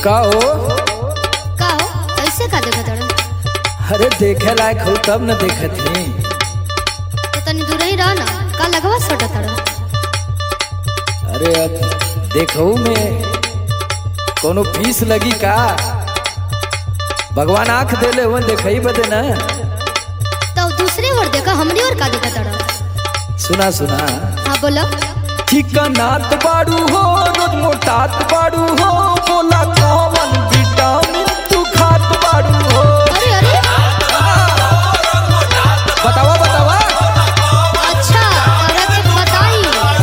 का हो ऐसे का देखत हड़? अरे देखे लायक हो तब न देखत ही। तो तनी दूर ही रह ना, का लगवा सटत हड़? अरे अब देखो में कोनो फीस लगी का? भगवान आंख देले हुए देखई बदे ना। तो दूसरे ओर देखा, हमरी ओर का देखत हड़? सुना सुना। हाँ बोलो। चिकनात बाड़ू हो रोज मोटात बाड़ू हो, बोला कौन विटामिन तू खात बाड़ू हो? अरे अरे बतावा बतावा। अच्छा अरे के बताई।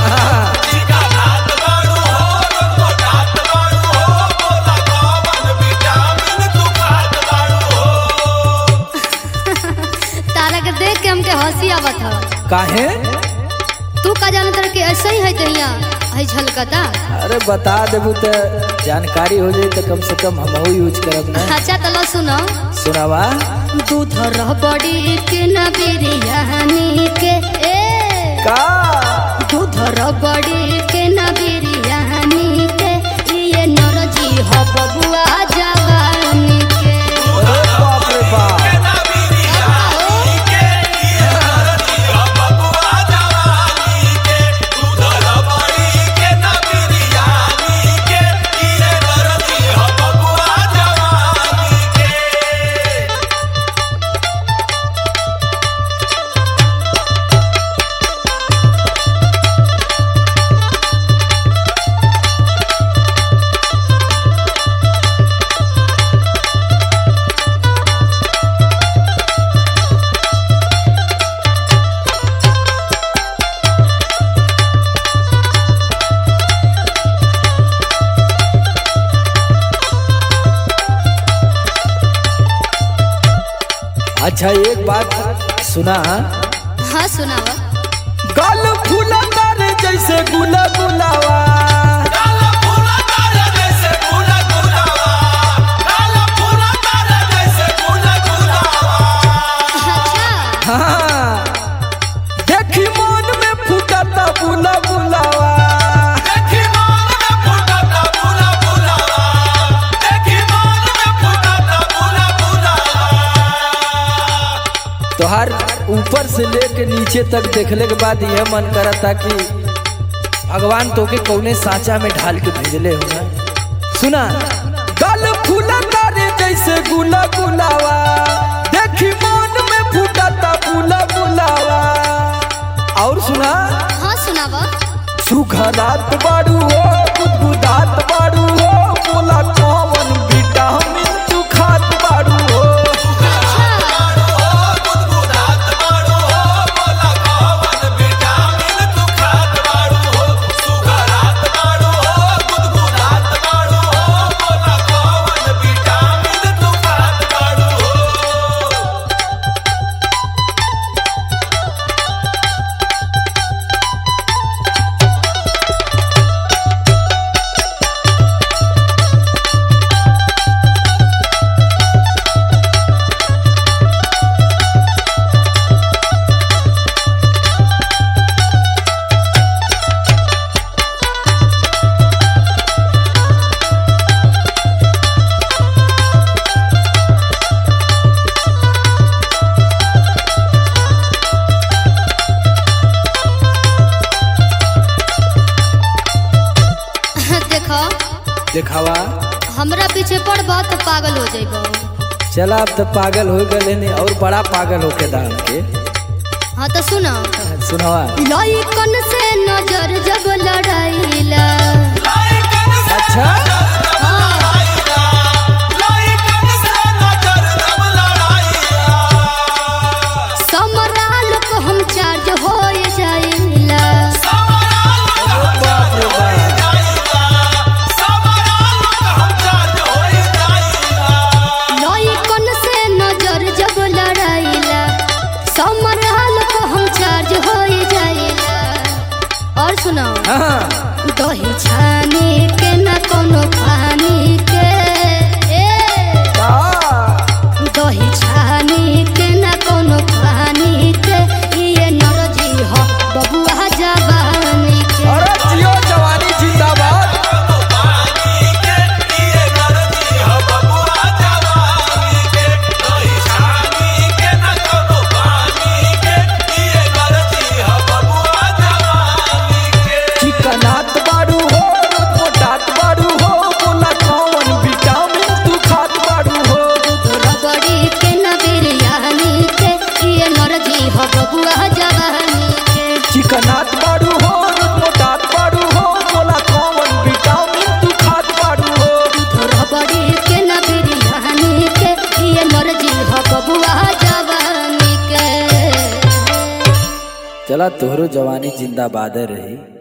तारा के देख के हमके हंसी आवत ह। काहे? तू का जानत हड़ कि ऐसे ही है दहिया है झलकता? अरे बता देबू तो जानकारी हो जाए तो कम से कम हम यूज करब ना। अच्छा तलो सुनो। सुनावा। दूध रबड़ी के न बिरयानी के का दूध रबड़ी के न बिरयानी के, ये नरजी हो बबुआ जवानी के। अरे बाप रे बाप। अच्छा एक बात सुना। हाँ सुनावा। गाल फूला तारे जैसे गुला गुलावा। अच्छा हाँ देखी मन में फूटता बुला बुलावा। तोहार ऊपर से लेके नीचे तक देखले के बाद यह मन करता कि भगवान तो के कौने साचा में ढाल के भेजले हो ना। सुना। गल फूला तारे जैसे गुला गुलावा, देखी मन में फूटता बुला बुलावा। और सुना। हाँ सुनावा। सुखदात बाड़ू हो गुदगुदात बाड़ू हो, बोला कौन विटामिन तू खात बाड़ू हो? दिखावा। हमरा पीछे पड़बा तो पागल हो जाइबो। चला अब तो पागल हो गए नहीं और बड़ा पागल होके दाम के। हाँ तो सुनो। सुनावा। लइकन से नजर जब लड़ाईला। अच्छा समराल को हम चार्ज हो जाइला। और सुनो। हाँ। दही छाने के न कोनो चला तोहरो जवानी जिंदाबाद रही।